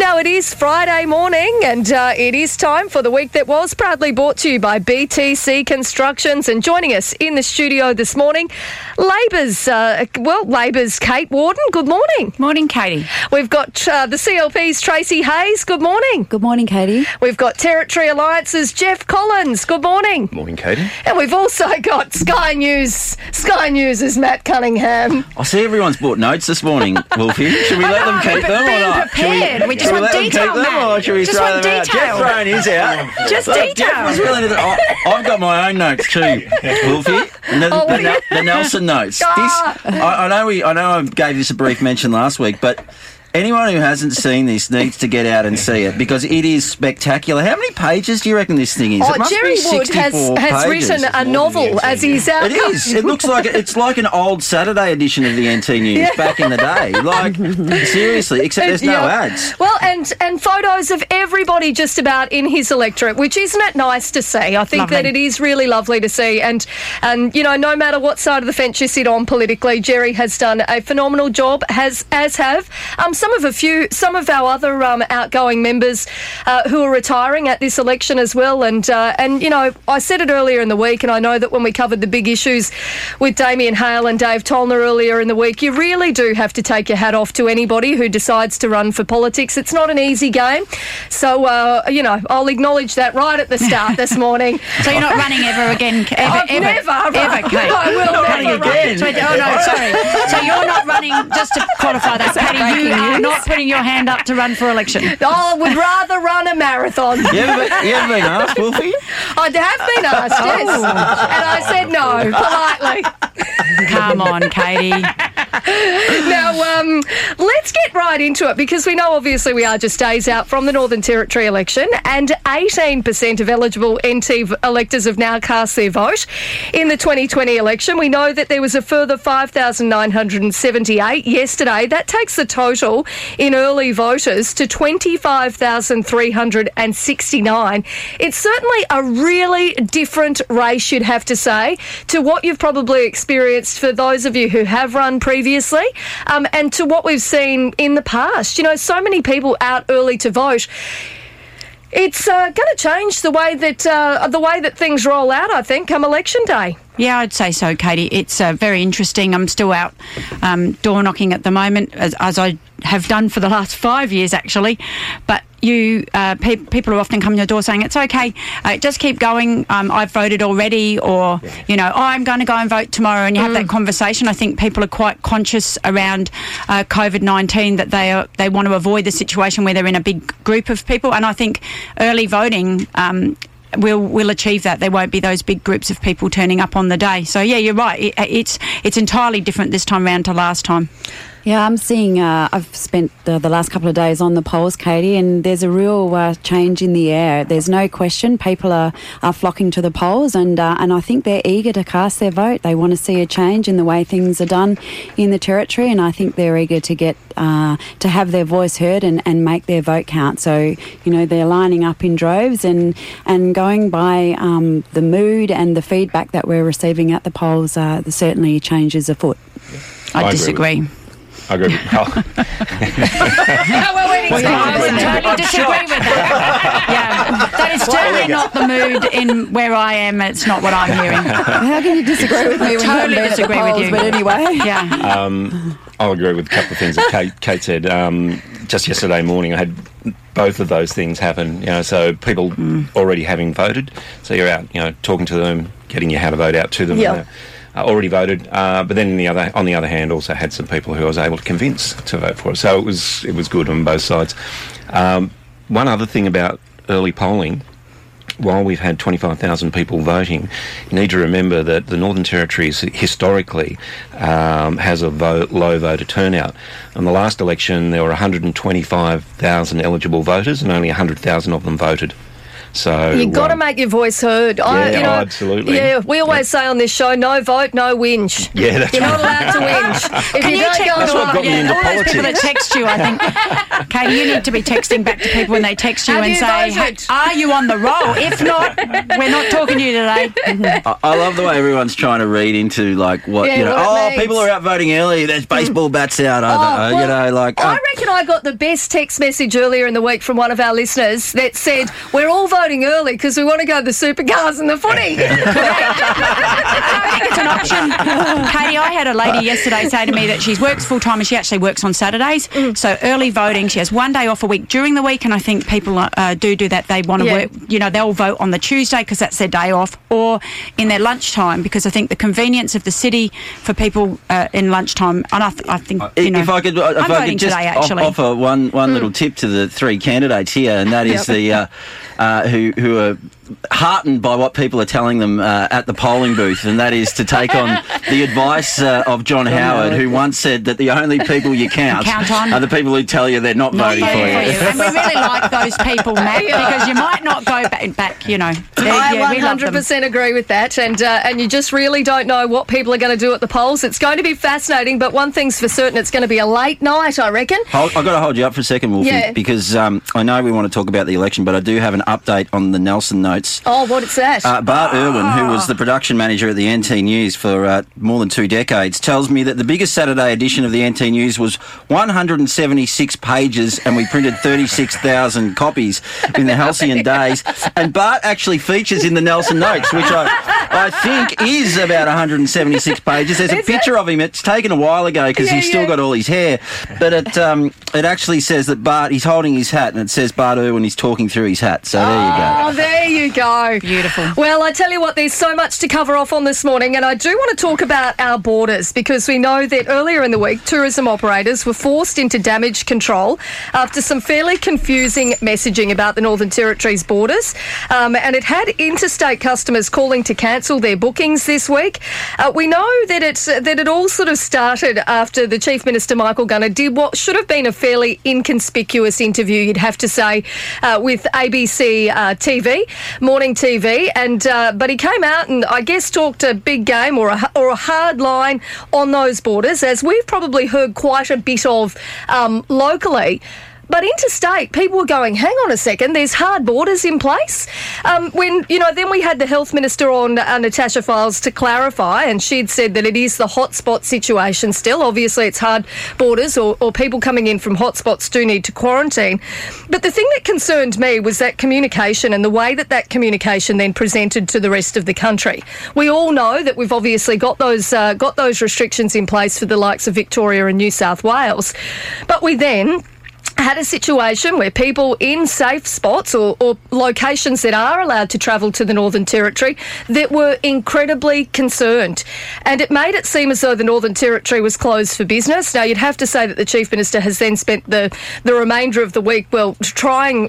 Now it is Friday morning and it is time for The Week That Was, proudly brought to you by BTC Constructions. And joining us in the studio this morning, Labor's Kate Warden. Good morning. Morning, Katie. We've got the CLP's Tracy Hayes. Good morning. Good morning, Katie. We've got Territory Alliance's Jeff Collins. Good morning. Morning, Katie. And we've also got Sky News' Matt Cunningham. I see everyone's bought notes this morning, Wolfie. Should we let them keep them or not? Prepared. We just want detail, Matt. Or should we just throw want them detail. out? Jeff throwing his out. Just Look, detail. Jeff was willing to... I've got my own notes too, Wolfie. The Nelson notes. I know I gave this a brief mention last week, but anyone who hasn't seen this needs to get out and see it because it is spectacular. How many pages do you reckon this thing is? It must Jerry be Wood 64 has written a novel as he's out. It is. It looks like it's like an old Saturday edition of the NT News back in the day. Like, seriously, except there's no ads. Well, and photos of everybody just about in his electorate, which isn't it nice to see? I think Lovely. that it is really lovely to see. And you know, no matter what side of the fence you sit on politically, Jerry has done a phenomenal job, as have some of our other outgoing members who are retiring at this election as well. And you know, I said it earlier in the week, and I know that when we covered the big issues with Damien Hale and Dave Tollner earlier in the week, you really do have to take your hat off to anybody who decides to run for politics. It's not an easy game. So, you know, I'll acknowledge that right at the start this morning. So you're not running ever again? I've never, Kate. I will Not never running again. So, sorry. So you're not running, just to qualify that, Katie, you are not putting your hand up to run for election? I would rather run a marathon. You ever been asked, Wolfie? I have been asked, yes. And I said no, politely. Come on, Katie. Now, let's get right into it because we know obviously we are just days out from the Northern Territory election and 18% of eligible NT electors have now cast their vote in the 2020 election. We know that there was a further 5,978 yesterday. That takes the total in early voters to 25,369. It's certainly a really different race, you'd have to say, to what you've probably experienced for those of you who have run previously, and to what we've seen in the past. You know, so many people out early to vote. It's going to change the way that things roll out, I think, come election day. Yeah, I'd say so, Katie. It's very interesting. I'm still out door knocking at the moment, as I have done for the last 5 years, actually. But people who often come to your door saying, it's okay, just keep going, I've voted already, or, you know, I'm going to go and vote tomorrow, and you have that conversation. I think people are quite conscious around COVID-19 that they want to avoid the situation where they're in a big group of people, and I think early voting we'll achieve that. There won't be those big groups of people turning up on the day. So, yeah, you're right. It's entirely different this time round to last time. Yeah, I'm seeing, I've spent the last couple of days on the polls, Katie, and there's a real change in the air. There's no question. People are flocking to the polls, and I think they're eager to cast their vote. They want to see a change in the way things are done in the Territory, and I think they're eager to get to have their voice heard and make their vote count. So, you know, they're lining up in droves and going by the mood and the feedback that we're receiving at the polls, there's certainly changes afoot. I disagree. I agree with I would totally disagree with that. Yeah, that is certainly not the mood in where I am. It's not what I'm hearing. How can you disagree with me when Totally you haven't disagree been at the with polls, you. but anyway. Yeah. I'll agree with a couple of things that Kate said. Just yesterday morning I had both of those things happen, you know, so people already having voted, so you're out, you know, talking to them, getting your how to vote out to them. Yeah. Already voted, but then on the other hand, also had some people who I was able to convince to vote for it. So it was good on both sides. One other thing about early polling, while we've had 25,000 people voting, you need to remember that the Northern Territory historically has a low voter turnout. In the last election, there were 125,000 eligible voters, and only 100,000 of them voted. So You've got to make your voice heard. absolutely. Yeah, we always say on this show, no vote, no whinge. Yeah, that's You're not right. allowed to whinge. If Can you don't check go the That's what got me into all those people that politics. text you, I think. Katie, you need to be texting back to people when they text you Have and you say, voted? hey, are you on the roll? If not, we're not talking to you today. I love the way everyone's trying to read into like what Yeah, what it means. people are out voting early. There's baseball bats out. I reckon I got the best text message earlier in the week from one of our listeners that said, we're all voting early because we want to go to the supercars and the footy. I think it's an option. Katie, I had a lady yesterday say to me that she works full-time and she actually works on Saturdays. So early voting, she has one day off a week during the week, and I think people do that. They want to work, they'll vote on the Tuesday because that's their day off, or in their lunchtime, because I think the convenience of the city for people in lunchtime, and I think, if I could voting just today, actually. offer one little tip to the three candidates here, and that is the who are heartened by what people are telling them at the polling booth, and that is to take on the advice of John Howard, who once said that the only people you count on are the people who tell you they're not voting for you. And we really like those people, Matt, because you might not go back I 100% agree with that, and you just really don't know what people are going to do at the polls. It's going to be fascinating, but one thing's for certain, it's going to be a late night, I reckon. I've got to hold you up for a second, Wolfie, because I know we want to talk about the election, but I do have an update on the Nelson Notes. Oh, what's that? Bart Irwin, who was the production manager at the NT News for more than 2 decades, tells me that the biggest Saturday edition of the NT News was 176 pages, and we printed 36,000 copies in the halcyon days. And Bart actually features in the Nelson Notes, which I think is about 176 pages. There's a picture of him. It's taken a while ago because he's still got all his hair. But it actually says that he's holding his hat, and it says Bart Irwin is talking through his hat. So there you go. Oh, there you go. Beautiful. Well, I tell you what, there's so much to cover off on this morning, and I do want to talk about our borders, because we know that earlier in the week, tourism operators were forced into damage control after some fairly confusing messaging about the Northern Territory's borders, and it had interstate customers calling to cancel their bookings this week. We know that it all sort of started after the Chief Minister, Michael Gunner, did what should have been a fairly inconspicuous interview, you'd have to say, with ABC TV, Morning TV, and but he came out and I guess talked a big game or a hard line on those borders, as we've probably heard quite a bit of locally. But interstate, people were going, hang on a second, there's hard borders in place. Then we had the Health Minister on, Natasha Files, to clarify, and she'd said that it is the hotspot situation still. Obviously, it's hard borders, or people coming in from hotspots do need to quarantine. But the thing that concerned me was that communication and the way that communication then presented to the rest of the country. We all know that we've obviously got those restrictions in place for the likes of Victoria and New South Wales. But we then had a situation where people in safe spots or locations that are allowed to travel to the Northern Territory that were incredibly concerned. And it made it seem as though the Northern Territory was closed for business. Now, you'd have to say that the Chief Minister has then spent the remainder of the week, trying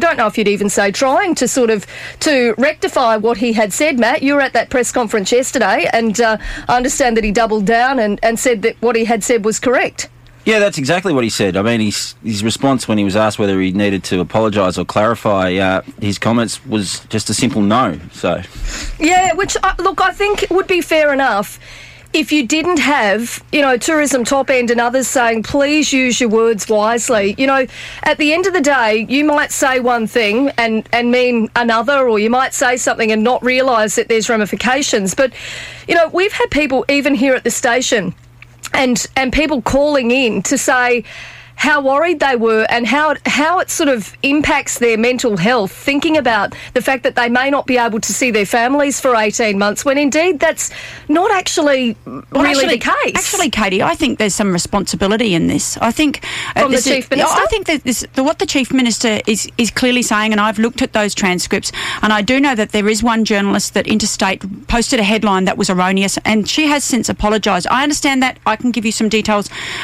to sort of to rectify what he had said. Matt, you were at that press conference yesterday, and I understand that he doubled down and said that what he had said was correct. Yeah, that's exactly what he said. I mean, his response when he was asked whether he needed to apologise or clarify his comments was just a simple no. So, yeah, which I think would be fair enough if you didn't have, Tourism Top End and others saying, please use your words wisely. At the end of the day, you might say one thing and mean another, or you might say something and not realise that there's ramifications. But, we've had people even here at the station and people calling in to say how worried they were and how it sort of impacts their mental health, thinking about the fact that they may not be able to see their families for 18 months, when indeed that's not actually the case. Actually, Katie, I think there's some responsibility in this. I think from the Chief Minister? I think that what the Chief Minister is clearly saying, and I've looked at those transcripts, and I do know that there is one journalist that Interstate posted a headline that was erroneous, and she has since apologised. I understand that. I can give you some details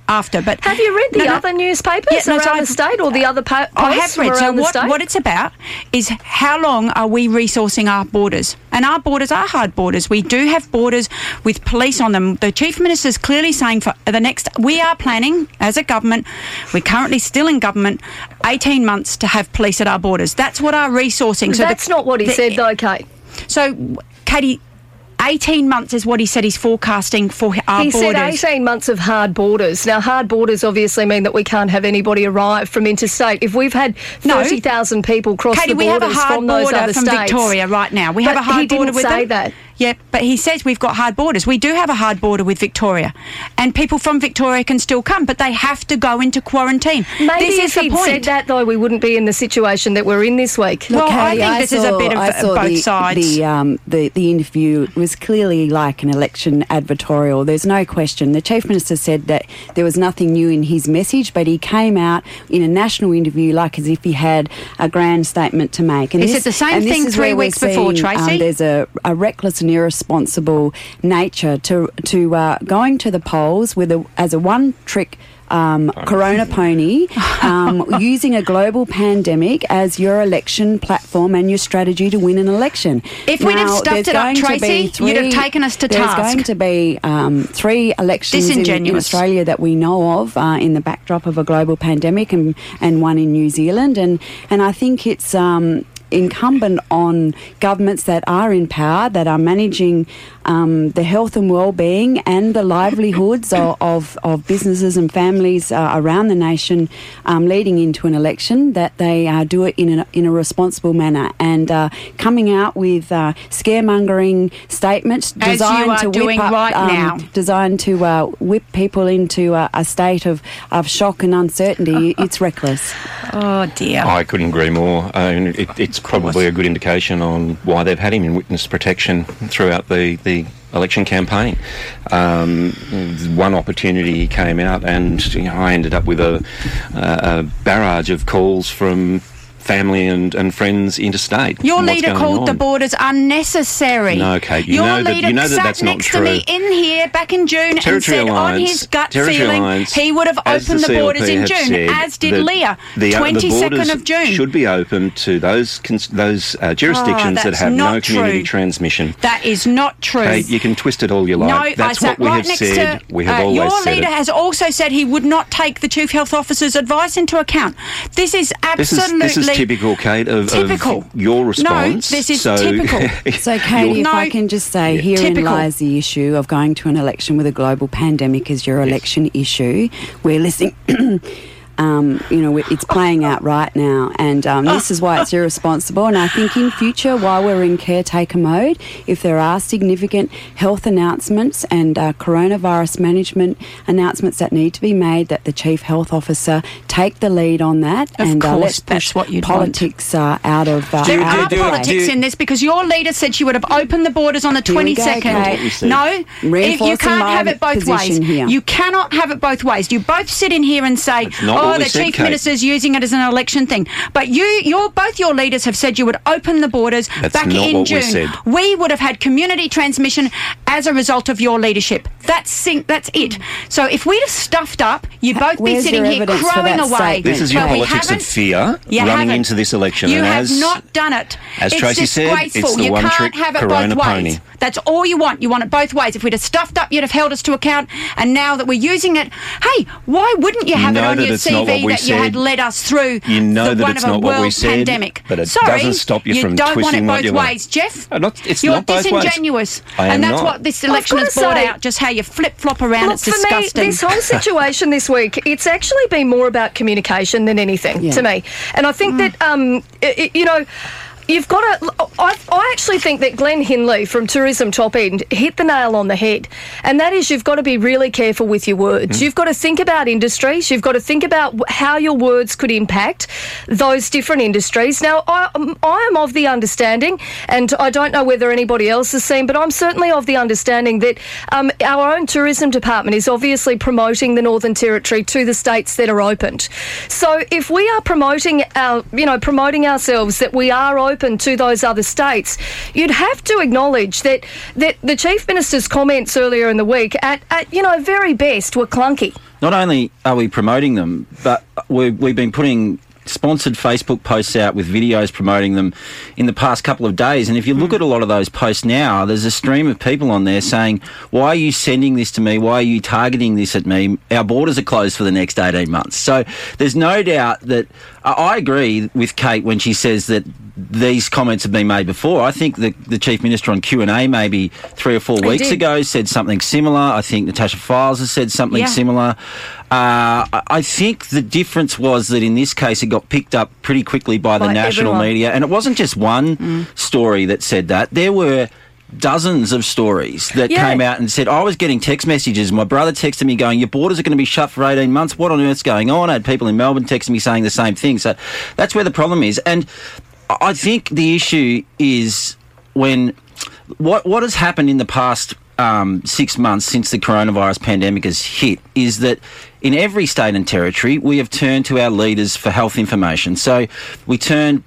after. But have you read the other newspapers around the state, or the other posts I have read. So what it's about is how long are we resourcing our borders? And our borders are hard borders. We do have borders with police on them. The Chief Minister is clearly saying for the next... We are planning, as a government, we're currently still in government, 18 months to have police at our borders. That's what our resourcing... So that's not what he said, though, Kate. So, Katie... 18 months is what he said he's forecasting for our borders. He said 18 months of hard borders. Now, hard borders obviously mean that we can't have anybody arrive from interstate. If we've had 30,000 people cross the borders from those other states... we have a hard border from Victoria right now. We have a hard border with them. He didn't say that. Yeah, but he says we've got hard borders. We do have a hard border with Victoria. And people from Victoria can still come, but they have to go into quarantine. Maybe if he'd said that, though, we wouldn't be in the situation that we're in this week. Well, I think this is a bit of both sides. The interview was clearly like an election advertorial. There's no question. The Chief Minister said that there was nothing new in his message, but he came out in a national interview like as if he had a grand statement to make. And he said the same thing 3 weeks before, Tracy. There's a reckless and irresponsible nature to going to the polls as a one-trick Corona pony, using a global pandemic as your election platform and your strategy to win an election. If we'd have stuffed it up, Tracy, you'd have taken us to task. There's going to be 3 elections in Australia that we know of in the backdrop of a global pandemic, and one in New Zealand. And I think it's incumbent on governments that are in power, that are managing the health and well-being and the livelihoods of businesses and families around the nation leading into an election, that they do it in a responsible manner, and coming out with scaremongering statements designed to whip people into a state of shock and uncertainty. It's reckless. Oh dear. I couldn't agree more. It's probably a good indication on why they've had him in witness protection throughout the election campaign. One opportunity he came out, and I ended up with a barrage of calls from family and friends interstate. Your leader called the borders unnecessary. No, Kate, Your leader sat next to me in here back in June and said on his gut feeling he would have opened the borders in June, as did Leah, 22nd of June. Should be open to those jurisdictions that have no community transmission. That is not true. Kate, you can twist it all you like. No, that's what we have said. We have always your said leader has also said he would not take the Chief Health Officer's advice into account. This is absolutely... This is typical, Kate, of your response. No, this is typical. So, Katie, if I can just say, herein lies the issue of going to an election with a global pandemic as your election issue. We're listening... it's playing out right now, and this is why it's irresponsible. And I think in future, while we're in caretaker mode, if there are significant health announcements and coronavirus management announcements that need to be made, that the Chief Health Officer take the lead on that, and let's push politics out of there are politics in this, because your leader said she would have opened the borders on the 22nd. No, you can't have it both ways. You cannot have it both ways. You both sit in here and say, the Chief Minister's using it as an election thing. But both your leaders have said you would open the borders back in June. We would have had community transmission as a result of your leadership. That's it. So if we'd have stuffed up, you'd both be sitting here crowing away. This is your politics of fear running into this election. You have not done it. As Tracy said, it's the one-trick Corona pony. That's all you want. You want it both ways. If we'd have stuffed up, you'd have held us to account. And now that we're using it, hey, why wouldn't you have it on your CV that you had led us through the world pandemic? But it doesn't stop you from twisting what you want. You don't want it both ways, Jeff. You're disingenuous. And that's what this election has brought out, just how you flip-flop around. It's disgusting. For me, this whole situation this week, it's actually been more about communication than anything to me. And I think that, you've got to... I actually think that Glenn Hindley from Tourism Top End hit the nail on the head, and that is you've got to be really careful with your words. You've got to think about industries. You've got to think about how your words could impact those different industries. Now, I am of the understanding, and I don't know whether anybody else has seen, but I'm certainly of the understanding that our own tourism department is obviously promoting the Northern Territory to the states that are opened. So if we are promoting ourselves that we are open to those other states, you'd have to acknowledge that the Chief Minister's comments earlier in the week at very best were clunky. not only are we promoting them, but we've been putting sponsored Facebook posts out with videos promoting them in the past couple of days. And if you look at a lot of those posts now, there's a stream of people on there saying, why are you sending this to me? Why are you targeting this at me? Our borders are closed for the next 18 months. So there's no doubt that I agree with Kate when she says that these comments have been made before. I think the Chief Minister on Q&A maybe 3 or 4 weeks ago said something similar. I think Natasha Files has said something similar. I think the difference was that in this case it got picked up pretty quickly by the national media, and it wasn't just one story that said that. There were dozens of stories that came out and said, I was getting text messages. My brother texted me going, your borders are going to be shut for 18 months. What on earth's going on? I had people in Melbourne texting me saying the same thing. So that's where the problem is. And I think the issue is when what has happened in the past 6 months since the coronavirus pandemic has hit is that in every state and territory we have turned to our leaders for health information. So we turned,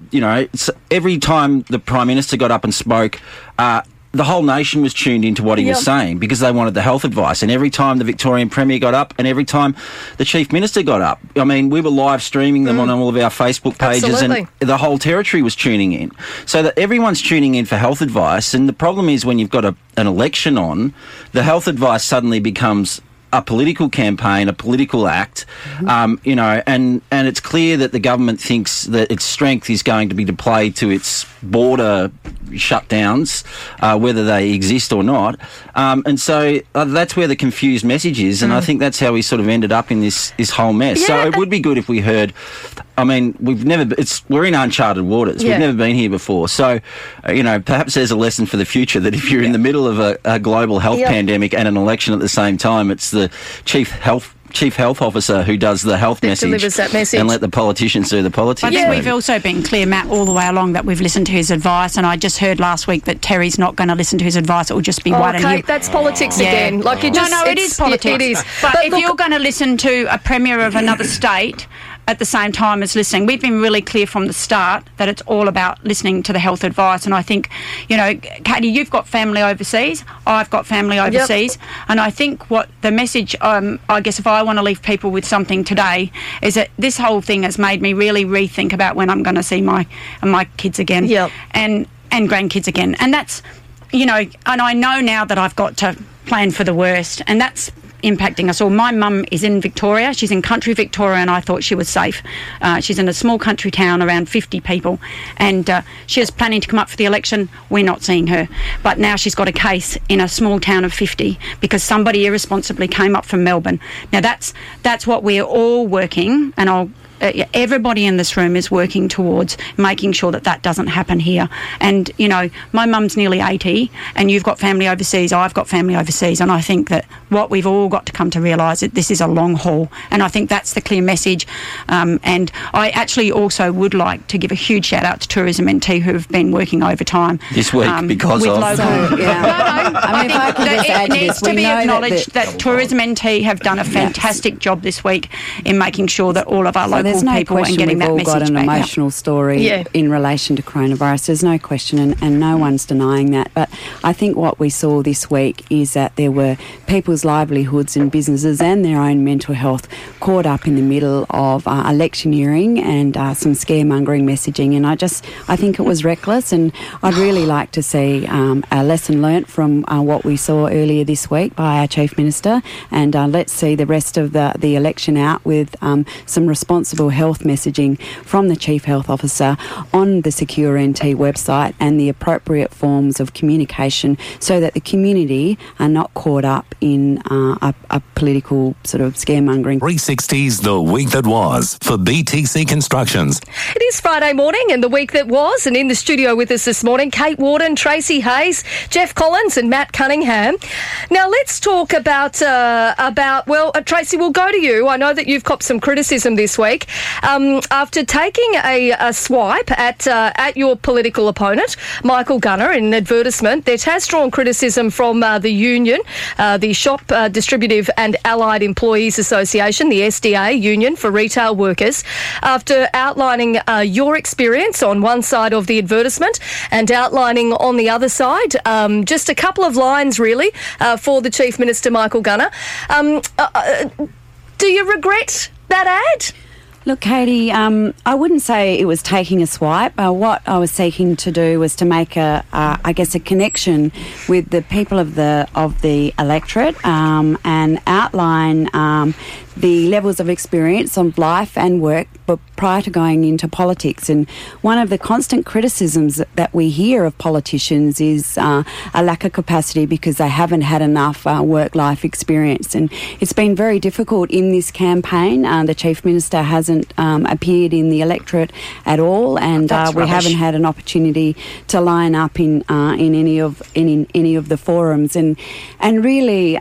every time the Prime Minister got up and spoke, the whole nation was tuned into what he was saying because they wanted the health advice. And every time the Victorian Premier got up and every time the Chief Minister got up, I mean, we were live streaming them on all of our Facebook pages and the whole territory was tuning in. So that everyone's tuning in for health advice. And the problem is when you've got an election on, the health advice suddenly becomes a political campaign, a political act, and it's clear that the government thinks that its strength is going to be deployed to its border shutdowns, whether they exist or not. And so that's where the confused message is, and I think that's how we sort of ended up in this whole mess. Yeah. So it would be good if we heard. I mean, we're in uncharted waters. Yeah. We've never been here before. So, perhaps there's a lesson for the future that if you're in the middle of a global health pandemic and an election at the same time, it's the chief health officer who does the health message, delivers that message, and let the politicians do the politics. I think we've also been clear, Matt, all the way along that we've listened to his advice, and I just heard last week that Terry's not going to listen to his advice. It will just be one and Kate, that's politics again. Like you just, no, it is politics. It is. But if you're going to listen to a premier of another state at the same time as listening, we've been really clear from the start that it's all about listening to the health advice. And I think, Katie, you've got family overseas, I've got family overseas, and I think what the message, I guess if I want to leave people with something today, is that this whole thing has made me really rethink about when I'm going to see my kids again and grandkids again. And that's, and I know now that I've got to plan for the worst, and that's impacting us all. My mum is in Victoria. She's in country Victoria, and I thought she was safe. She's in a small country town, around 50 people, and she was planning to come up for the election. We're not seeing her. But now she's got a case in a small town of 50 because somebody irresponsibly came up from Melbourne. Now that's what we're all working, and everybody in this room is working towards making sure that doesn't happen here. And, my mum's nearly 80 and you've got family overseas, I've got family overseas, and I think that what we've all got to come to realise that this is a long haul, and I think that's the clear message. And I actually also would like to give a huge shout out to Tourism NT, who have been working overtime this week because with of local. I think it needs to be acknowledged that Tourism NT have done a fantastic job this week in making sure that all of our local there's no people question and getting we've that all message got an back emotional out. story in relation to coronavirus. There's no question, and no one's denying that. But I think what we saw this week is that there were people's livelihoods and businesses and their own mental health caught up in the middle of electioneering and some scaremongering messaging. And I think it was reckless, and I'd really like to see a lesson learnt from what we saw earlier this week by our Chief Minister, and let's see the rest of the election out with some responsible health messaging from the Chief Health Officer on the Secure NT website and the appropriate forms of communication so that the community are not caught up in a political sort of scaremongering. 360's The Week That Was for BTC Constructions. It is Friday morning and the week that was, and in the studio with us this morning, Kate Warden, Tracy Hayes, Jeff Collins and Matt Cunningham. Now let's talk about Tracy, we'll go to you. I know that you've copped some criticism this week after taking a swipe at your political opponent, Michael Gunner, in an advertisement that has drawn criticism from the union, the Shop Distributive and Allied Employees Association, the SDA Union for Retail Workers, after outlining your experience on one side of the advertisement and outlining on the other side just a couple of lines really for the Chief Minister, Michael Gunner. Do you regret that ad? Look, Katie, I wouldn't say it was taking a swipe. What I was seeking to do was to make a connection with the people of the electorate and outline the levels of experience of life and work but prior to going into politics. And one of the constant criticisms that we hear of politicians is a lack of capacity because they haven't had enough work-life experience. And it's been very difficult in this campaign. The Chief Minister hasn't appeared in the electorate at all, and we haven't had an opportunity to line up in any of the forums. And really,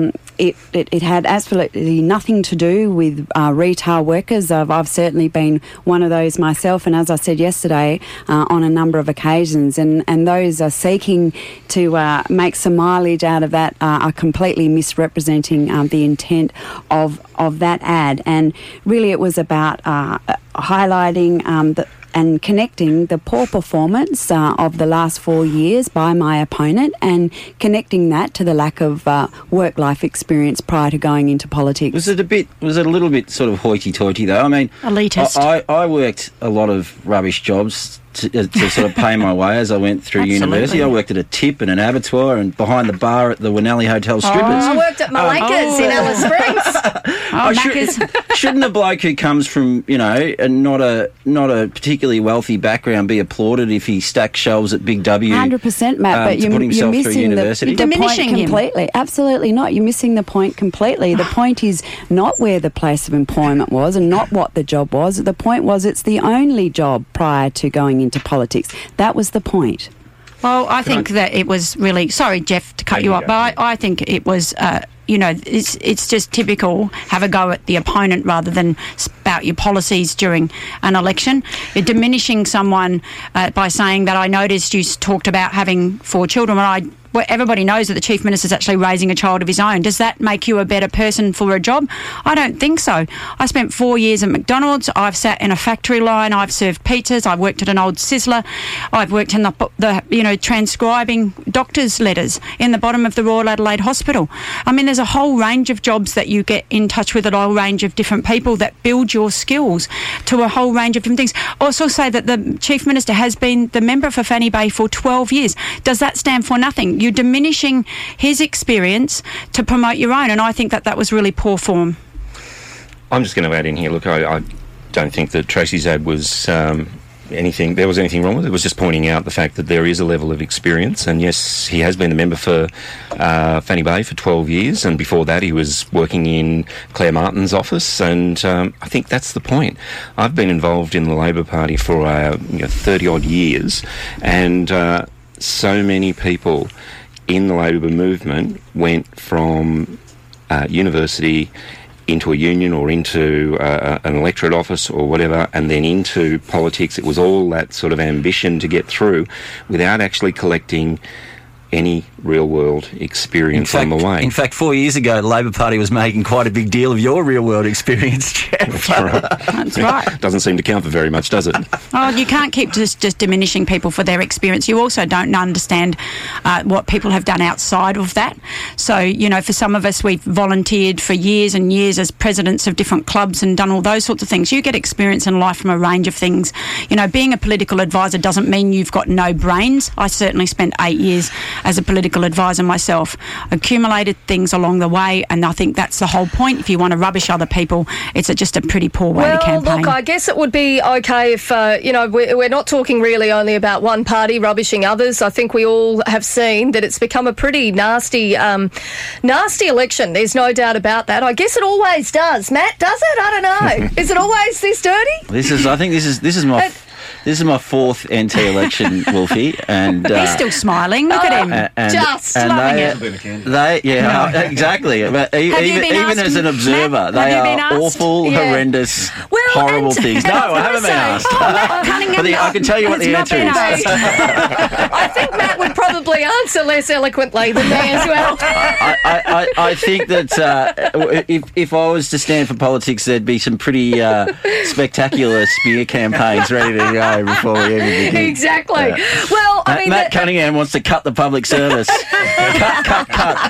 it had absolutely nothing to do with retail workers. I've certainly been one of those myself, and as I said yesterday, on a number of occasions, and those are seeking to make some mileage out of that are completely misrepresenting the intent of that ad. And really it was about highlighting and connecting the poor performance of the last 4 years by my opponent and connecting that to the lack of work-life experience prior to going into politics. Was it a little bit sort of hoity-toity though? I mean, elitist. I worked a lot of rubbish jobs to sort of pay my way as I went through university. I worked at a tip and an abattoir and behind the bar at the Winelli Hotel Strippers. I worked at Malacca's in Alice Springs. Shouldn't a bloke who comes from, and not a particularly wealthy background be applauded if he stacks shelves at Big W? 100%, Matt, but you're missing the point completely. Absolutely not. You're missing the point completely. The point is not where the place of employment was and not what the job was. The point was it's the only job prior to going into politics. That was the point. Well, I think that it was really... Sorry, Jeff, to cut you up, but I think it was... it's just typical, have a go at the opponent rather than spout your policies during an election. You're diminishing someone by saying that I noticed you talked about having 4 children. Well, everybody knows that the Chief Minister is actually raising a child of his own. Does that make you a better person for a job? I don't think so. I spent 4 years at McDonald's. I've sat in a factory line. I've served pizzas. I've worked at an old Sizzler. I've worked in the transcribing doctors' letters in the bottom of the Royal Adelaide Hospital. I mean, there's a whole range of jobs that you get in touch with, a whole range of different people that build your skills to a whole range of different things. I also say that the Chief Minister has been the member for Fanny Bay for 12 years. Does that stand for nothing? You're diminishing his experience to promote your own, and I think that was really poor form. I'm just going to add in here, look, I don't think that Tracy's ad was anything wrong with it. It was just pointing out the fact that there is a level of experience, and yes, he has been a member for Fanny Bay for 12 years, and before that he was working in Claire Martin's office, and I think that's the point. I've been involved in the Labor Party for 30-odd years, and so many people in the Labor movement went from university into a union or into an electorate office or whatever, and then into politics. It was all that sort of ambition to get through without actually collecting any real-world experience on the way. In fact, 4 years ago, the Labor Party was making quite a big deal of your real-world experience, Jeff. That's right. That's right. Doesn't seem to count for very much, does it? Oh, you can't keep just diminishing people for their experience. You also don't understand what people have done outside of that. So, for some of us, we've volunteered for years and years as presidents of different clubs and done all those sorts of things. You get experience in life from a range of things. Being a political advisor doesn't mean you've got no brains. I certainly spent 8 years as a political advisor myself, accumulated things along the way, and I think that's the whole point. If you want to rubbish other people, it's just a pretty poor way to campaign. Well, look, I guess it would be okay if, we're not talking really only about one party rubbishing others. I think we all have seen that it's become a pretty nasty election. There's no doubt about that. I guess it always does. Matt, does it? I don't know. Is it always this dirty? I think this is my... This is my 4th NT election, Wolfie, and he's still smiling. Look at him, just loving it. Exactly. But even as an observer, they are awful, horrendous, horrible things. No, I haven't been asked. But I can tell you what the answer is. I think Matt would probably answer less eloquently than me as well. I think that if I was to stand for politics, there'd be some pretty spectacular smear campaigns ready to go. go before we even begin. Exactly. Yeah. Well, I mean... Matt Cunningham wants to cut the public service. cut.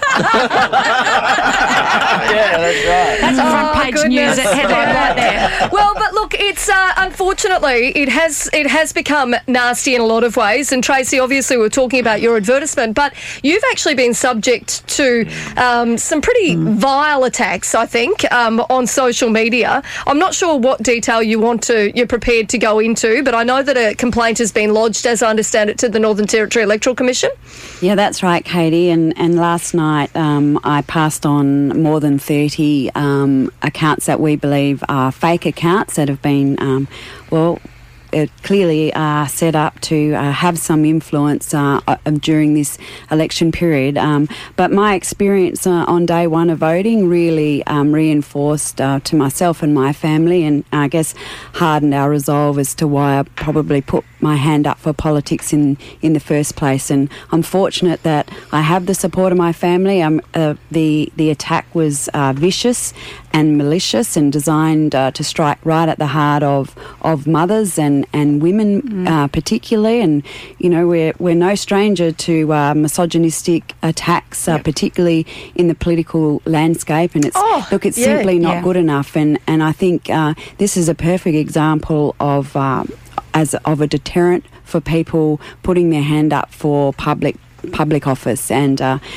Yeah, that's right. That's a front page news headline right there. Well, but look, it's unfortunately it has become nasty in a lot of ways. And Tracy, obviously, we're talking about your advertisement, but you've actually been subject to some pretty vile attacks, I think, on social media. I'm not sure what detail you're prepared to go into, but I know that a complaint has been lodged, as I understand it, to the Northern Territory Electoral Commission. Yeah, that's right, Katie. And last night I passed on more than 30 accounts that we believe are fake accounts that have been, clearly set up to have some influence during this election period. But my experience on day one of voting really reinforced to myself and my family, and I guess hardened our resolve as to why I probably put my hand up for politics in the first place. And I'm fortunate that I have the support of my family. The attack was vicious and malicious and designed to strike right at the heart of mothers and women particularly. And, you know, we're no stranger to misogynistic attacks, particularly in the political landscape. And it's simply not good enough. And I think this is a perfect example of a deterrent for people putting their hand up for public office. And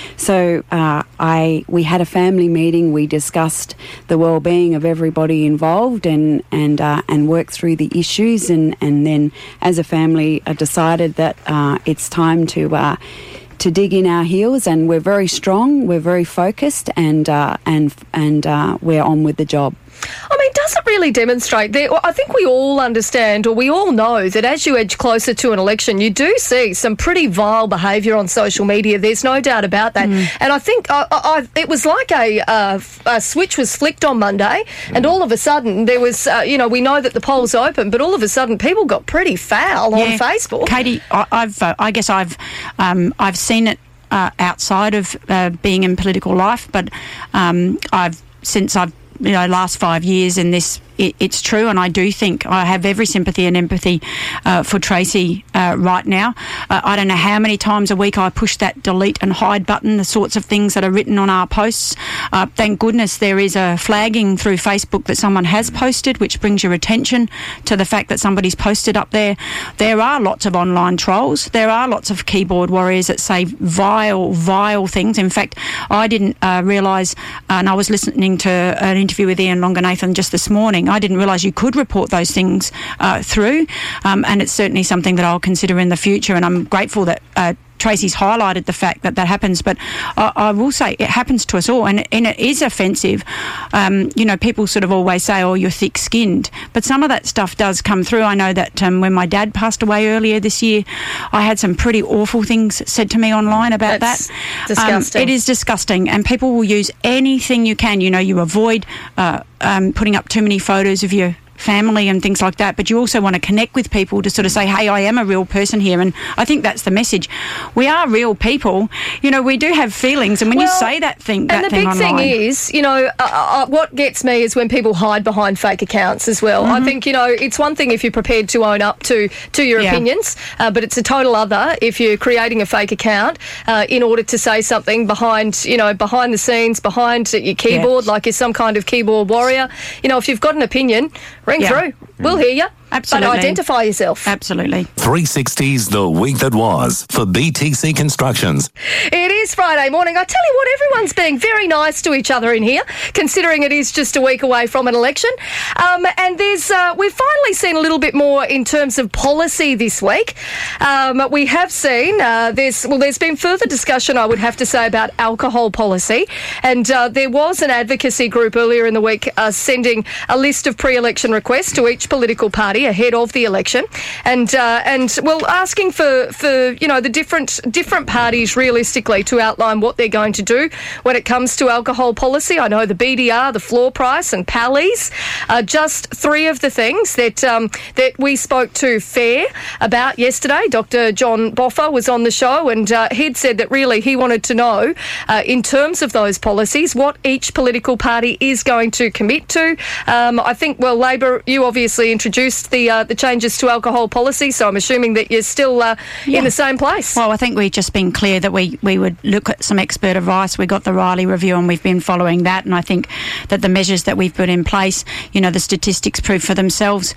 we had a family meeting. We discussed the well-being of everybody involved and worked through the issues, and then as a family decided that it's time to dig in our heels, and we're very strong, we're very focused, and we're on with the job. I mean, does it really demonstrate that? I think we all understand, or we all know, that as you edge closer to an election, you do see some pretty vile behaviour on social media. There's no doubt about that. And I think it was like a switch was flicked on Monday, and all of a sudden there was, we know that the polls open, but all of a sudden people got pretty foul on Facebook. Katie, I've seen it outside of being in political life, but since I've last 5 years in this, it's true, and I do think I have every sympathy and empathy for Tracy right now. I don't know how many times a week I push that delete and hide button, the sorts of things that are written on our posts. Thank goodness there is a flagging through Facebook that someone has posted, which brings your attention to the fact that somebody's posted up there. There are lots of online trolls. There are lots of keyboard warriors that say vile things. In fact, I didn't realise, and I was listening to an interview with Ian Longanathan just this morning, I didn't realise you could report those things through, and it's certainly something that I'll consider in the future, and I'm grateful that Tracy's highlighted the fact that happens, but I will say it happens to us all, and it is offensive. People sort of always say, oh, you're thick-skinned, but some of that stuff does come through. I know that when my dad passed away earlier this year, I had some pretty awful things said to me online about That's that. Disgusting. It is disgusting, and people will use anything you can. You avoid putting up too many photos of your family and things like that, but you also want to connect with people to sort of say, hey, I am a real person here, and I think that's the message. We are real people. We do have feelings, and when you say that thing and the big online, thing is, what gets me is when people hide behind fake accounts as well. I think, it's one thing if you're prepared to own up to your opinions, but it's a total other if you're creating a fake account in order to say something behind the scenes, behind your keyboard, like you're some kind of keyboard warrior. If you've got an opinion, ring through. We'll hear you. Absolutely. But identify yourself. Absolutely. 360's The Week That Was for BTC Constructions. It is Friday morning. I tell you what, everyone's being very nice to each other in here, considering it is just a week away from an election. And we've finally seen a little bit more in terms of policy this week. We have seen there's been further discussion, I would have to say, about alcohol policy. And there was an advocacy group earlier in the week sending a list of pre-election requests to each political party ahead of the election, and asking for the different parties realistically to outline what they're going to do when it comes to alcohol policy. I know the BDR, the floor price, and Pallies are just three of the things that we spoke to FARE about yesterday. Dr. John Boffa was on the show, and he'd said that really he wanted to know, in terms of those policies, what each political party is going to commit to. I think, Labor, you obviously introduced announced the changes to alcohol policy, so I'm assuming that you're still in the same place. Well, I think we've just been clear that we would look at some expert advice. We got the Riley review and we've been following that, and I think that the measures that we've put in place, the statistics prove for themselves.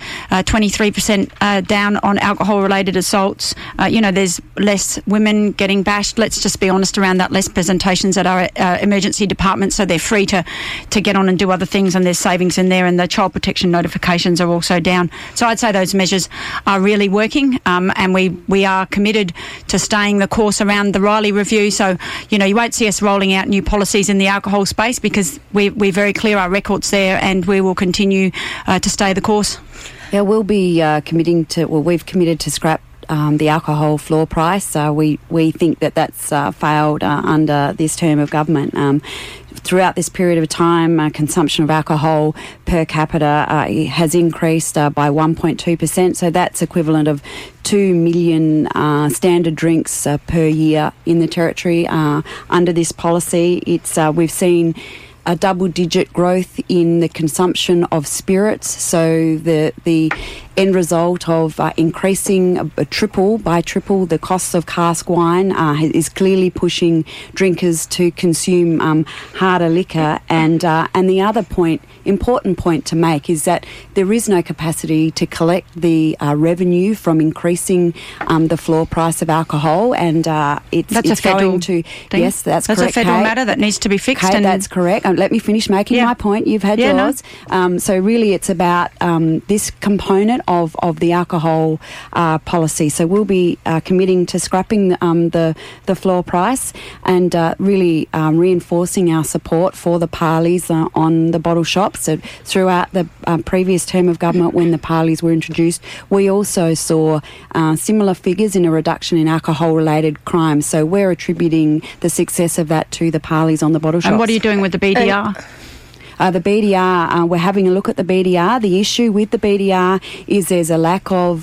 23% down on alcohol-related assaults. There's less women getting bashed. Let's just be honest around that. Less presentations at our emergency departments, so they're free to get on and do other things, and there's savings in there, and the child protection notifications are also down. So I'd say those measures are really working, and we are committed to staying the course around the Riley review. So, you won't see us rolling out new policies in the alcohol space because we're very clear our record's there, and we will continue to stay the course. Yeah, we'll be we've committed to scrap the alcohol floor price. We think that's failed under this term of government. Throughout this period of time, consumption of alcohol per capita has increased by 1.2%, so that's equivalent of 2 million standard drinks per year in the Territory. Under this policy, we've seen a double-digit growth in the consumption of spirits, so the end result of increasing triple the costs of cask wine is clearly pushing drinkers to consume harder liquor. And the other important point to make is that there is no capacity to collect the revenue from increasing the floor price of alcohol, and it's a federal going to thing. Yes, that's correct. That's a federal Kate. matter that needs to be fixed. Kate, that's correct. Let me finish making my point. You've had yours. No. So really, it's about this component of the alcohol policy. So we'll be committing to scrapping the floor price and really reinforcing our support for the parleys on the bottle shops. So throughout the previous term of government, when the parleys were introduced, we also saw similar figures in a reduction in alcohol-related crimes. So we're attributing the success of that to the parleys on the bottle shops. And what are you doing with the BDR? The BDR, we're having a look at the BDR. The issue with the BDR is there's a lack of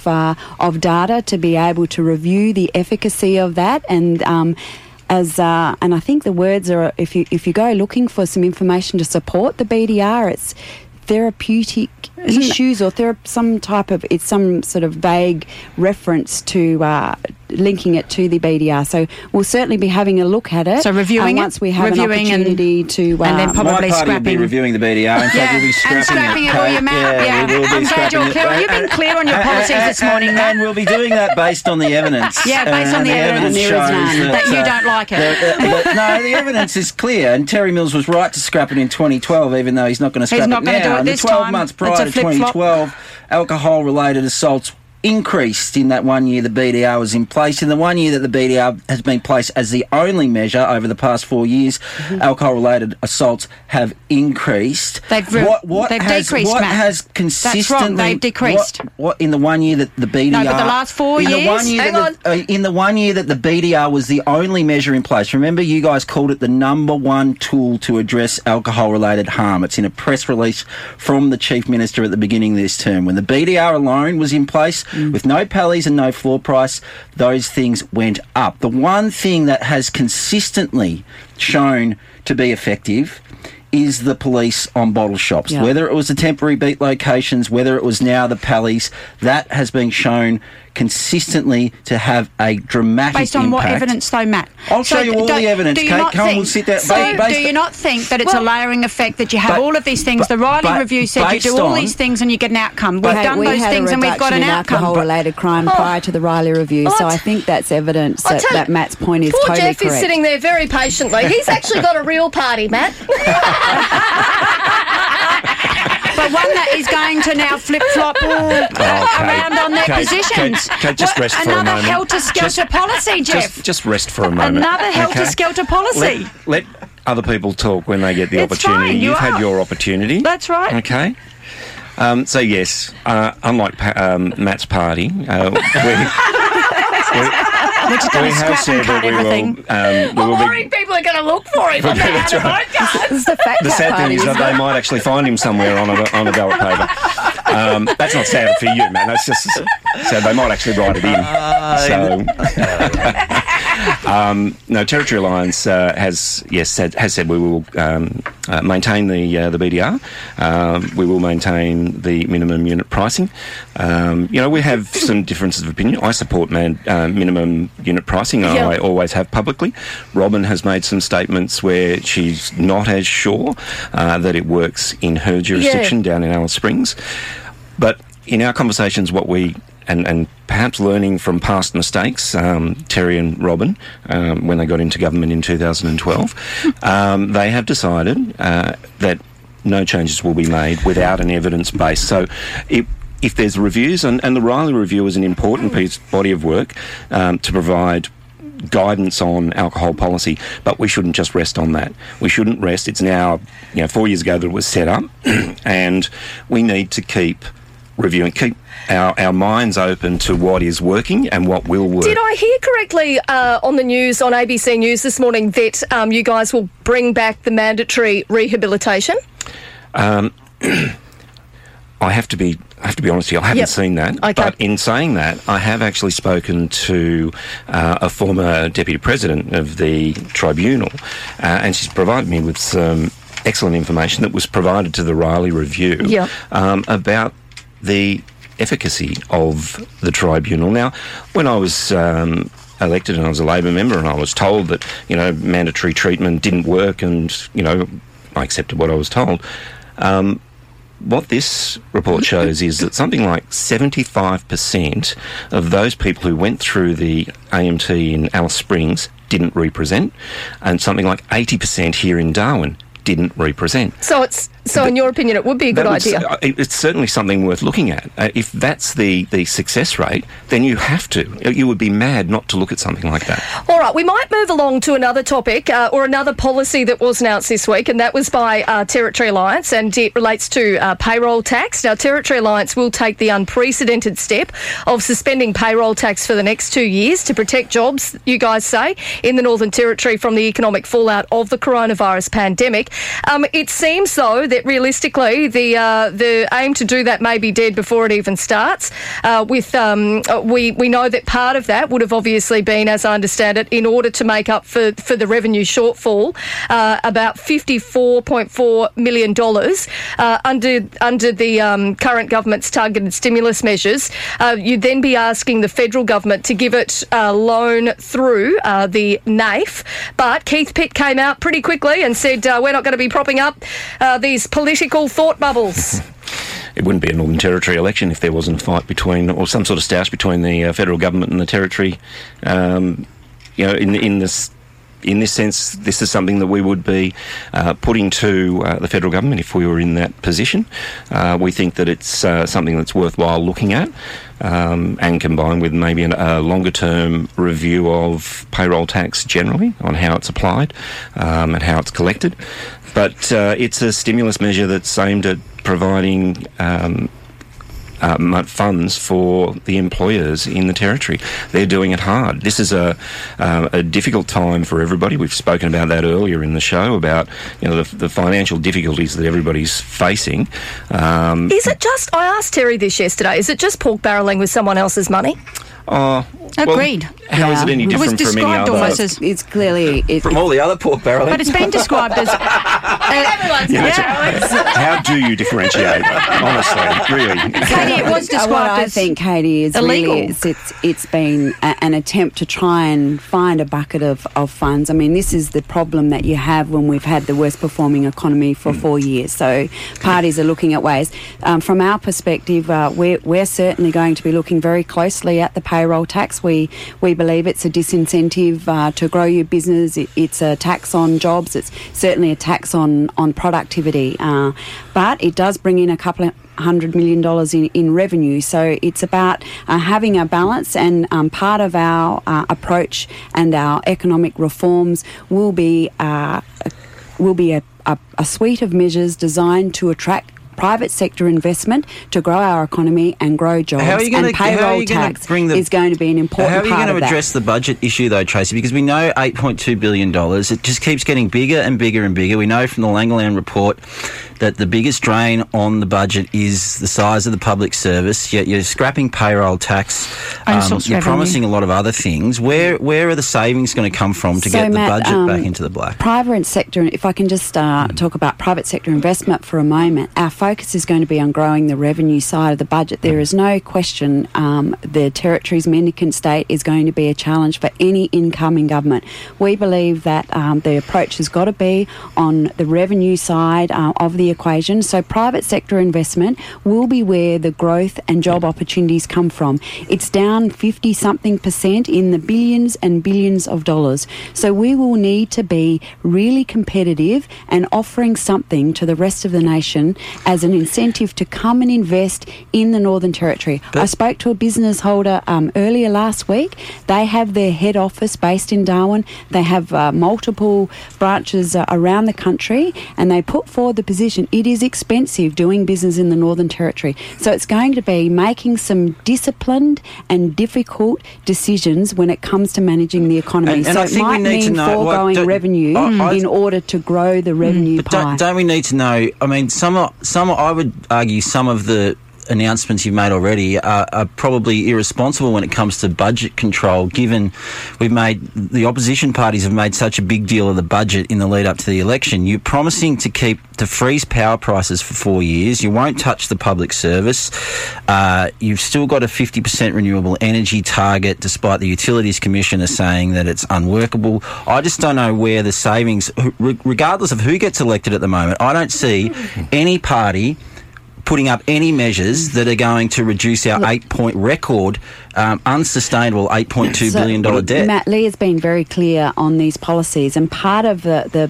data to be able to review the efficacy of that, and and I think the words are, if you go looking for some information to support the BDR, it's therapeutic issues, or some sort of vague reference to linking it to the BDR. So we'll certainly be having a look at it. So reviewing once we have an opportunity to, and then probably my party will be scrapping. reviewing the BDR. In fact, we'll be scrapping it all your mouth. Yeah, we will be I'm glad you're clear. You've been clear on your policies this morning, Matt. and we'll be doing that based on the evidence. Yeah, based on the evidence. There is none. That you don't like it. No, the evidence is clear, and Terry Mills was right to scrap it in 2012, even though he's not going to scrap He's not it going to now. do it And this the 12 time. months It's prior a to flip-flop. 2012, alcohol-related assaults increased in that 1 year the BDR was in place. In the 1 year that the BDR has been placed as the only measure over the past 4 years, alcohol-related assaults have increased. They've decreased, What Matt. has consistently... That's wrong. They've decreased. What in the 1 year that the BDR... No, but the last 4 years... In the 1 year that the BDR was the only measure in place, remember you guys called it the number one tool to address alcohol-related harm. It's in a press release from the Chief Minister at the beginning of this term. When the BDR alone was in place, with no pallies and no floor price, those things went up. The one thing that has consistently shown to be effective is the police on bottle shops. Yeah. Whether it was the temporary beat locations, whether it was now the pallies, that has been shown consistently to have a dramatic Based on impact. what evidence, though, Matt? I'll show you all the evidence, Kate. Come on, we'll sit there. Do you not think that it's a layering effect, that you have all of these things? The Riley review said you do all these things and you get an outcome. We've done those things and we've got an outcome. Alcohol-related crime prior to the Riley review, so I think that's evidence that Matt's point is poor totally Jeff correct. is sitting there very patiently. He's actually got a real party, Matt. But one that is going to now flip-flop around on their positions. Kate, just rest for a moment. Another helter-skelter policy, Jeff. Just rest for a moment. Another helter-skelter policy. Let other people talk when they get the It's opportunity. fine, You've had your opportunity. That's right. Okay. So yes, unlike Matt's party, we have said that we will. I'm worried people are going to look for him on the podcast. This is the fact The sad party, thing is that isn't they it? might actually find him somewhere on a ballot paper. That's not sad for you, man. That's just so they might actually write it in. No, Territory Alliance has said we will maintain the BDR. We will maintain the minimum unit pricing. We have some differences of opinion. I support minimum unit pricing. Yeah. I always have publicly. Robin has made some statements where she's not as sure that it works in her jurisdiction down in Alice Springs. But in our conversations, what we and perhaps learning from past mistakes, Terry and Robin, when they got into government in 2012, they have decided that no changes will be made without an evidence base. So if there's reviews, and the Riley Review is an important body of work to provide guidance on alcohol policy, but we shouldn't just rest on that. We shouldn't rest. It's now 4 years ago that it was set up, and we need to keep reviewing, keep our minds open to what is working and what will work. Did I hear correctly on the news, on ABC News this morning, that you guys will bring back the mandatory rehabilitation? I have to be honest with you, I haven't seen that. Okay. But in saying that, I have actually spoken to a former deputy president of the tribunal, and she's provided me with some excellent information that was provided to the Riley Review about the efficacy of the tribunal. Now, when I was elected and I was a Labor member and I was told that, mandatory treatment didn't work and, I accepted what I was told. What this report shows is that something like 75% of those people who went through the AMT in Alice Springs didn't represent, and something like 80% here in Darwin didn't represent. So in your opinion, it would be a good idea? It's certainly something worth looking at. If that's the success rate, then you have to. You would be mad not to look at something like that. All right, we might move along to another topic or another policy that was announced this week, and that was by Territory Alliance, and it relates to payroll tax. Now, Territory Alliance will take the unprecedented step of suspending payroll tax for the next 2 years to protect jobs, you guys say, in the Northern Territory from the economic fallout of the coronavirus pandemic. It seems, though, that realistically the aim to do that may be dead before it even starts. We know that part of that would have obviously been, as I understand it, in order to make up for the revenue shortfall, about $54.4 million under the current government's targeted stimulus measures. You'd then be asking the federal government to give it a loan through the NAIF, but Keith Pitt came out pretty quickly and said we're not going to be propping up these political thought bubbles. It wouldn't be a Northern Territory election if there wasn't a fight between, or some sort of stoush between the federal government and the Territory. In this sense, this is something that we would be putting to the federal government if we were in that position. We think that it's something that's worthwhile looking at, and combined with maybe a longer-term review of payroll tax generally on how it's applied and how it's collected. But it's a stimulus measure that's aimed at providing funds for the employers in the Territory. They're doing it hard. This is a difficult time for everybody. We've spoken about that earlier in the show, about the financial difficulties that everybody's facing. Is it just, I asked Terry this yesterday, is it just pork barrelling with someone else's money? Agreed. How is it any different from any described other? almost as... It's clearly... From all the other pork barrelling? But it's been described as... How do you differentiate? Honestly, really. Katie, it was described what I as think, Katie, is illegal. Really, it's been an attempt to try and find a bucket of funds. I mean, this is the problem that you have when we've had the worst performing economy for 4 years. So parties are looking at ways. From our perspective, we're certainly going to be looking very closely at the payroll tax. We believe it's a disincentive to grow your business. It's a tax on jobs. It's certainly a tax on productivity. But it does bring in a couple of $100 million in revenue. So it's about having a balance, and part of our approach and our economic reforms will be a suite of measures designed to attract private sector investment to grow our economy and grow jobs. And payroll tax is going to be an important part of that. How are you going to address the budget issue, though, Tracy? Because we know $8.2 billion, it just keeps getting bigger and bigger and bigger. We know from the Langland report that the biggest drain on the budget is the size of the public service, yet you're scrapping payroll tax, you're promising a lot of other things. Where are the savings going to come from to get Matt, the budget back into the black? Private sector, if I can just talk about private sector investment for a moment, our focus is going to be on growing the revenue side of the budget. There is no question the Territory's mendicant state is going to be a challenge for any incoming government. We believe that the approach has got to be on the revenue side of the equation. So private sector investment will be where the growth and job opportunities come from. It's down 50-something% in the billions and billions of dollars. So we will need to be really competitive and offering something to the rest of the nation as an incentive to come and invest in the Northern Territory. I spoke to a business holder earlier last week. They have their head office based in Darwin. They have multiple branches around the country, and they put forward the position it is expensive doing business in the Northern Territory. So it's going to be making some disciplined and difficult decisions when it comes to managing the economy. And so I think it might we need mean to know foregoing revenue in order to grow the revenue pie. Don't we need to know? I mean, I would argue some of the announcements you've made already are probably irresponsible when it comes to budget control, given the opposition parties have made such a big deal of the budget in the lead up to the election. You're promising to freeze power prices for 4 years. You won't touch the public service. You've still got a 50% renewable energy target, despite the Utilities Commissioner saying that it's unworkable. I just don't know where the savings, regardless of who gets elected at the moment, I don't see any party putting up any measures that are going to reduce our 8-point record, unsustainable $8.2 billion debt. Matt, Lee has been very clear on these policies, and part of the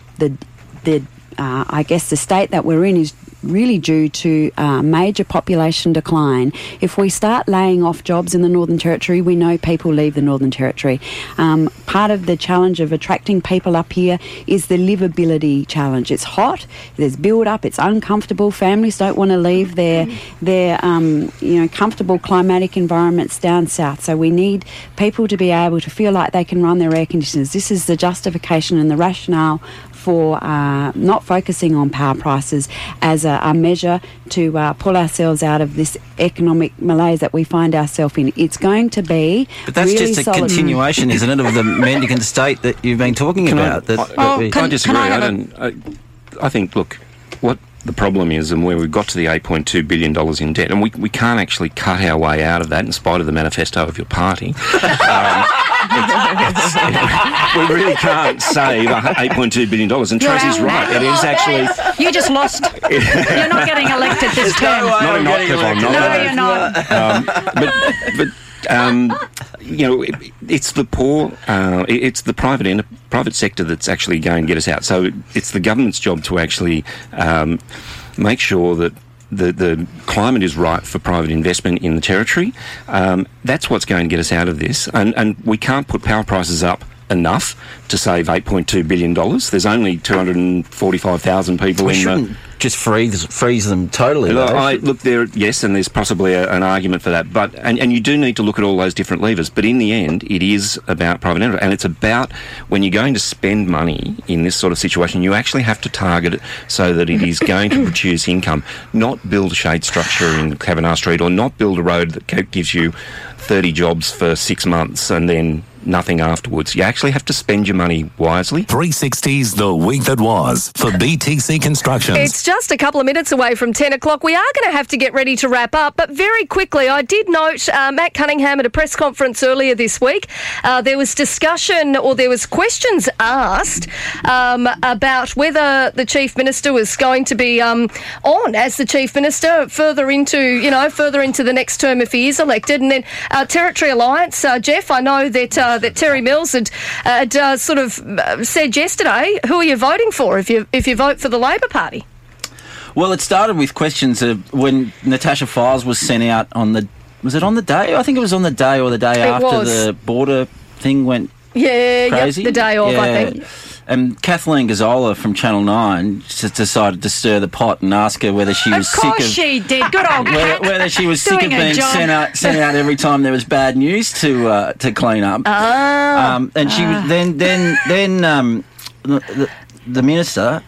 I guess the state that we're in is really due to major population decline. If we start laying off jobs in the Northern Territory, we know people leave the Northern Territory. Part of the challenge of attracting people up here is the livability challenge. It's hot, there's build-up, it's uncomfortable. Families don't want to leave their comfortable climatic environments down south. So we need people to be able to feel like they can run their air conditioners. This is the justification and the rationale for not focusing on power prices as a measure to pull ourselves out of this economic malaise that we find ourselves in. It's going to be But that's really just a solid. continuation, isn't it, of the mendicant state that you've been talking about? I disagree. I think, look, what the problem is and where we've got to the $8.2 billion in debt, and we can't actually cut our way out of that in spite of the manifesto of your party. We really can't save $8.2 billion, and Tracy's right. It is actually... You just lost. You're not getting elected this term. No, not because I'm not. No, you're not. It's the poor, it's the private sector that's actually going to get us out. So it's the government's job to actually make sure that the climate is right for private investment in the Territory. That's what's going to get us out of this. And we can't put power prices up enough to save $8.2 billion. There's only 245,000 people in the... Just freeze them totally. Look, yes, and there's possibly an argument for that. But and you do need to look at all those different levers. But in the end, it is about private enterprise, and it's about when you're going to spend money in this sort of situation, you actually have to target it so that it is going to produce income, not build a shade structure in Cavanagh Street, or not build a road that gives you 30 jobs for 6 months and then nothing afterwards. You actually have to spend your money wisely. 360's The Week That Was for BTC Constructions. It's just a couple of minutes away from 10 o'clock. We are going to have to get ready to wrap up, but very quickly, I did note Matt Cunningham at a press conference earlier this week. There was discussion, or there was questions asked about whether the Chief Minister was going to be on as the Chief Minister further into the next term if he is elected. And then Territory Alliance, Jeff, I know that Terry Mills had sort of said yesterday, who are you voting for if you vote for the Labor Party? Well, it started with questions when Natasha Files was sent out was it on the day? I think it was on the day or the day after the border thing went crazy. The day off, I think. And Kathleen Gazzola from Channel 9 just decided to stir the pot and ask her whether she was sick of... Of course she did. Good old Kat. Whether she was sick of being sent out every time there was bad news to clean up. And she was then the minister...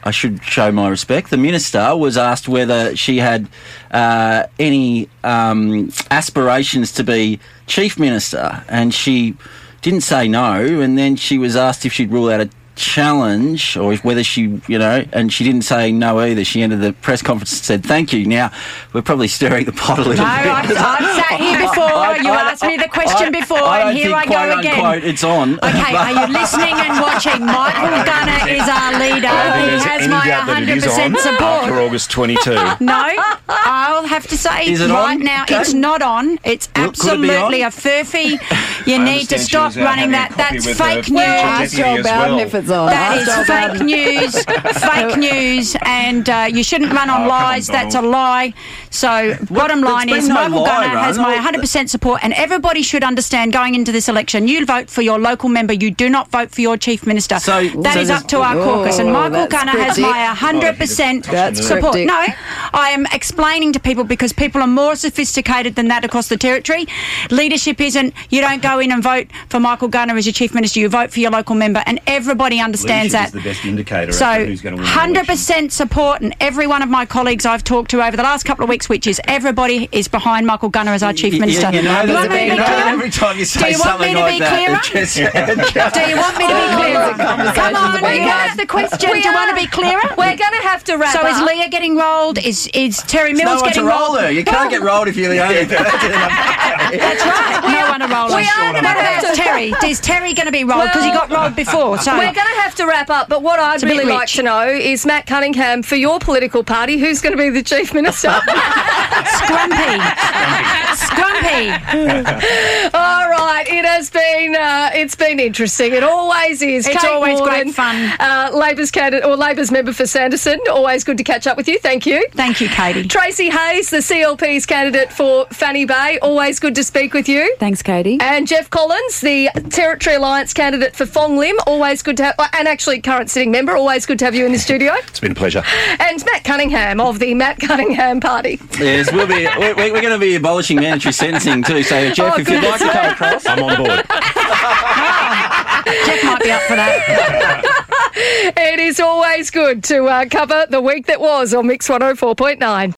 I should show my respect. The minister was asked whether she had any aspirations to be chief minister, and she didn't say no. And then she was asked if she'd rule out a challenge or whether she, and she didn't say no either. She ended the press conference and said thank you. Now, we're probably stirring the pot a little bit. I've sat here before. You asked me the question before, and here I go again. Unquote, it's on. Okay, are you listening and watching? Michael Gunner is our leader. He has my 100% support. After August 22. No, I'll have to say right now it's not on. It's absolutely a furphy. You need to stop running that. That's fake news. Ask Joel Bowden if it's on. That is fake news, and you shouldn't run on lies. That's a lie. So, bottom line is, Michael Gunner has my 100% support, and everybody should understand going into this election, you vote for your local member, you do not vote for your chief minister. That is up to our caucus, and Michael Gunner has my 100% support. No, I am explaining to people because people are more sophisticated than that across the territory. Leadership isn't, you don't go in and vote for Michael Gunner as your chief minister, you vote for your local member, and everybody understands that. Is the best indicator so, of who's going to win 100% support, and every one of my colleagues I've talked to over the last couple of weeks, which is everybody is behind Michael Gunner as our chief minister. Every time you say something like that, do you want me to be clearer? Come on, you asked the question. Do you want to be clearer? We're going to have to wrap up. So is Leah getting rolled? Is Terry Mills getting rolled? Roll her. You can't get rolled if you're the only person. That's right. No one to roll her. We are going to have to. Terry. Is Terry going to be rolled? Because he got rolled before. So we're going to have to wrap up. But what I'd really like to know is, Matt Cunningham, for your political party, who's going to be the chief minister? Scrumpy. All right. It has been. It's been interesting. It always is. It's Kate always Morgan, great fun. Labor's candidate or Labor's member for Sanderson. Always good to catch up with you. Thank you. Thank you, Katie. Tracy Hayes, the CLP's candidate for Fanny Bay. Always good to speak with you. Thanks, Katie. And Jeff Collins, the Territory Alliance candidate for Fong Lim. Always good to have, and actually current sitting member. Always good to have you in the studio. It's been a pleasure. And Matt Cunningham of the Matt Cunningham Party. Yes, we're going to be abolishing mandatory sentencing too. So, Jeff, if you'd like to come across, I'm on board. Jeff might be up for that. It is always good to cover the week that was on Mix 104.9.